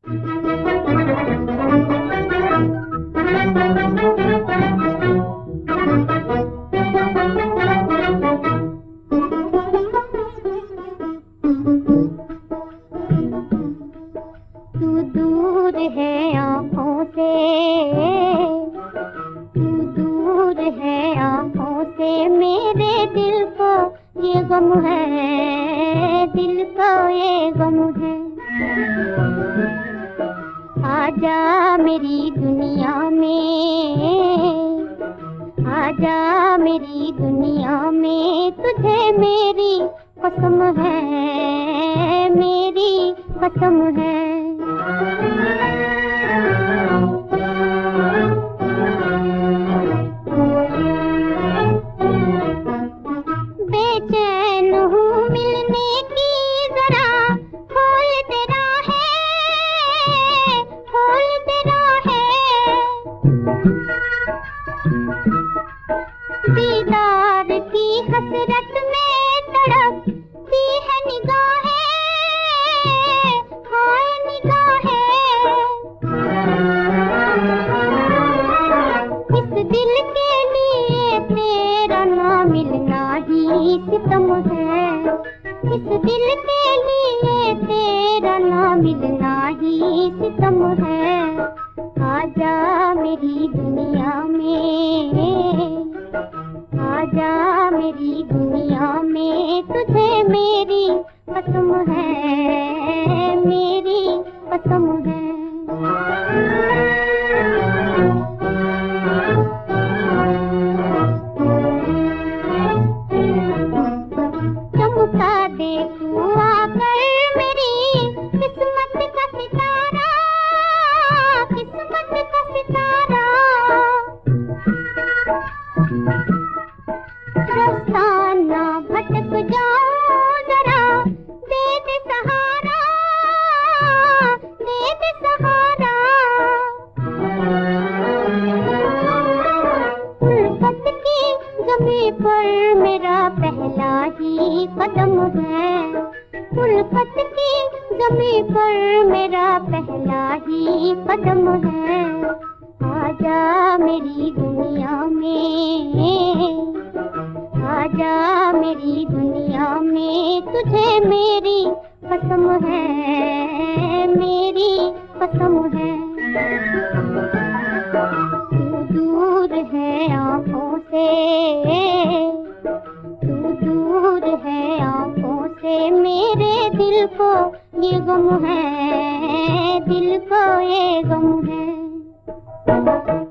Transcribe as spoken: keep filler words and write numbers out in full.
तू दूर है आँखों से, तू दूर है आँखों से, मेरे दिल को ये गम है, दिल को ये गम है। आजा मेरी दुनिया में, आजा मेरी दुनिया में, तुझे मेरी कसम है, मेरी कसम है। बेचैन हूँ मिलने की, जरा खोल तेरा है, खोल तेरा है। दीदार की हसरत में तड़पती है निगाहें, हाय निगाहें। इस दिल के लिए तेरा ना मिलना ही सितम है, इस दिल के लिए तेरा ना मिलना ही सितम है। आजा मेरी दुनिया में, आजा मेरी दुनिया में, तुझे मेरी कसम है, मेरी कसम है। चमका दे तू आकर मेरी किस्मत का सितारा, किस्मत का सितारा। रास्ता ना भटक जाऊं जरा, दे दे सहारा, दे दे सहारा। उल्फत की ज़मीं पर मेरा पहला ही कदम है, उल्फत की ज़मीं पर मेरा पहला ही कदम है। आजा मेरी दुनिया में, आजा मेरी दुनिया में, तुझे मेरी कसम है, मेरी कसम है। तू दूर है आँखों से, तू दूर है आँखों से, मेरे दिल को ये गम है, दिल को ये गम है।